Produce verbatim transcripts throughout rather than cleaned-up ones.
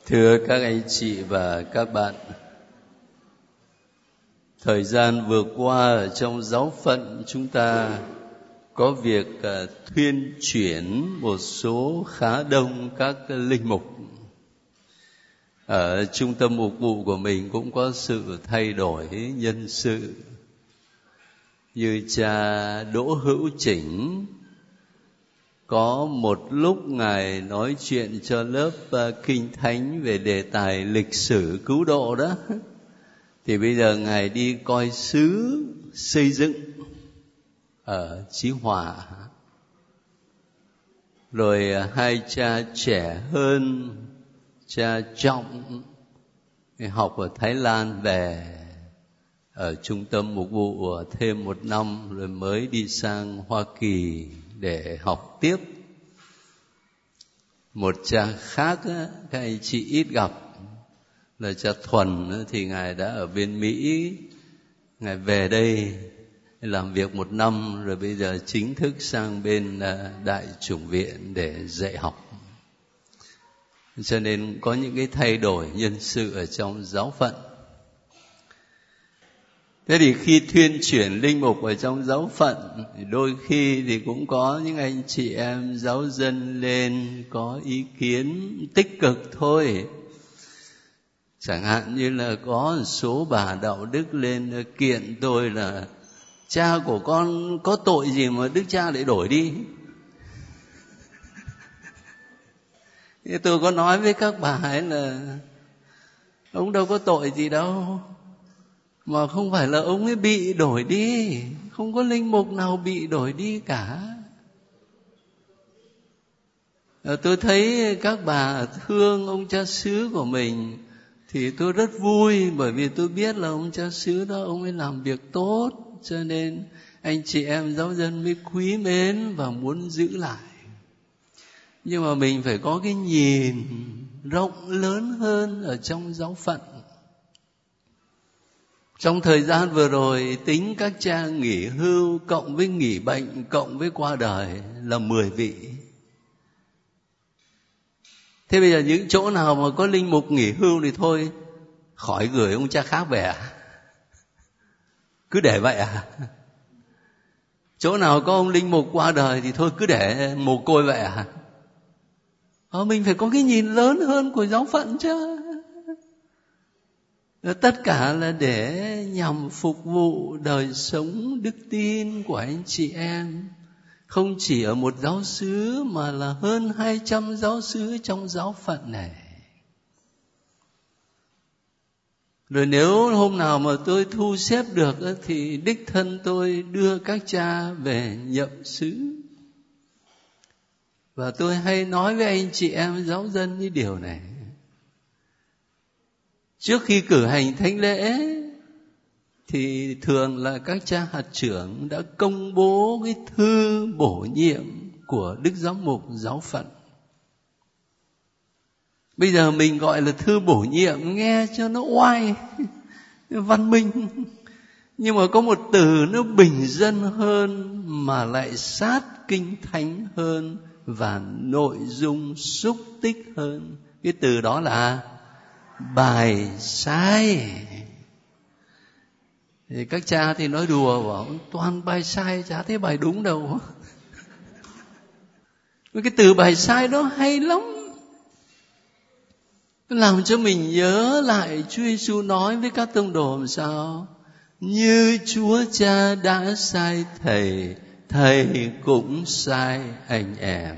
Thưa các anh chị và các bạn, thời gian vừa qua ở trong giáo phận chúng ta có việc uh, thuyên chuyển một số khá đông các linh mục. Ở trung tâm mục vụ của mình cũng có sự thay đổi nhân sự, như cha Đỗ Hữu Chỉnh có một lúc Ngài nói chuyện cho lớp uh, Kinh Thánh về đề tài lịch sử cứu độ đó, thì bây giờ Ngài đi coi xứ xây dựng ở Chí Hòa. Rồi uh, hai cha trẻ hơn, cha Trọng học ở Thái Lan về ở trung tâm mục vụ thêm một năm, rồi mới đi sang Hoa Kỳ để học tiếp. Một cha khác á, các anh chị ít gặp là cha Thuần á, thì Ngài đã ở bên Mỹ, Ngài về đây làm việc một năm rồi bây giờ chính thức sang bên Đại chủng viện để dạy học. Cho nên có những cái thay đổi nhân sự ở trong giáo phận. Thế thì khi thuyên chuyển linh mục ở trong giáo phận, thì đôi khi thì cũng có những anh chị em giáo dân lên có ý kiến tích cực thôi. Chẳng hạn như là có một số bà đạo đức lên kiện tôi là cha của con có tội gì mà đức cha lại đổi đi. Thì tôi có nói với các bà ấy là ông đâu có tội gì đâu, mà không phải là ông ấy bị đổi đi, không có linh mục nào bị đổi đi cả. Tôi thấy các bà thương ông cha xứ của mình thì tôi rất vui, bởi vì tôi biết là ông cha xứ đó ông ấy làm việc tốt, cho nên anh chị em giáo dân mới quý mến và muốn giữ lại. Nhưng mà mình phải có cái nhìn rộng lớn hơn ở trong giáo phận. Trong thời gian vừa rồi, tính các cha nghỉ hưu cộng với nghỉ bệnh cộng với qua đời là mười vị. Thế bây giờ những chỗ nào mà có linh mục nghỉ hưu thì thôi, khỏi gửi ông cha khác về à? Cứ để vậy à? Chỗ nào có ông linh mục qua đời thì thôi cứ để mồ côi vậy à? Ờ, mình phải có cái nhìn lớn hơn của giáo phận chứ. Tất cả là để nhằm phục vụ đời sống đức tin của anh chị em, không chỉ ở một giáo xứ mà là hơn hai trăm giáo xứ trong giáo phận này. Rồi nếu hôm nào mà tôi thu xếp được thì đích thân tôi đưa các cha về nhậm xứ. Và tôi hay nói với anh chị em giáo dân như điều này: trước khi cử hành thánh lễ thì thường là các cha hạt trưởng đã công bố cái thư bổ nhiệm của Đức Giám mục giáo phận. Bây giờ mình gọi là thư bổ nhiệm nghe cho nó oai, văn minh. Nhưng mà có một từ nó bình dân hơn mà lại sát kinh thánh hơn và nội dung xúc tích hơn. Cái từ đó là bài sai. Thì các cha thì nói đùa bảo toàn bài sai, chả thấy bài đúng đâu. Cái từ bài sai đó hay lắm, làm cho mình nhớ lại Chúa Giêsu nói với các tông đồ làm sao: như Chúa Cha đã sai thầy, thầy cũng sai anh em.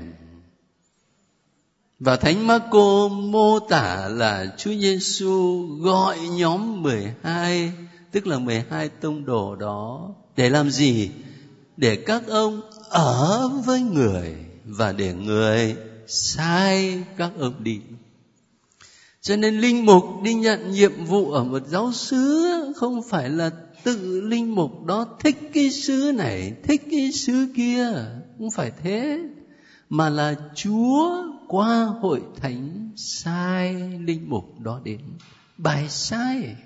Và Thánh Mác-cô mô tả là Chúa Giêsu gọi nhóm mười hai, tức là mười hai tông đồ đó, để làm gì? Để các ông ở với người và để người sai các ông đi. Cho nên linh mục đi nhận nhiệm vụ ở một giáo xứ không phải là tự linh mục đó thích cái xứ này, thích cái xứ kia, không phải thế, mà là Chúa qua hội thánh sai linh mục đó đến, bài sai.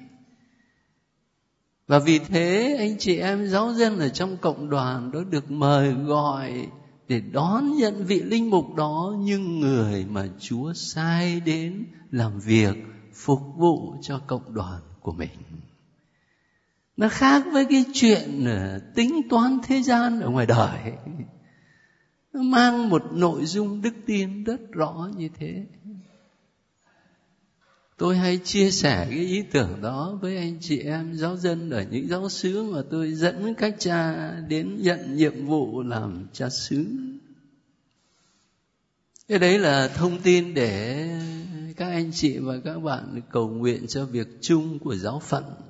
Và vì thế anh chị em giáo dân ở trong cộng đoàn đó được mời gọi để đón nhận vị linh mục đó như người mà Chúa sai đến làm việc phục vụ cho cộng đoàn của mình. Nó khác với cái chuyện tính toán thế gian ở ngoài đời. Nó mang một nội dung đức tin rất rõ như thế. Tôi hay chia sẻ cái ý tưởng đó với anh chị em giáo dân ở những giáo xứ mà tôi dẫn các cha đến nhận nhiệm vụ làm cha xứ. Cái đấy là thông tin để các anh chị và các bạn cầu nguyện cho việc chung của giáo phận.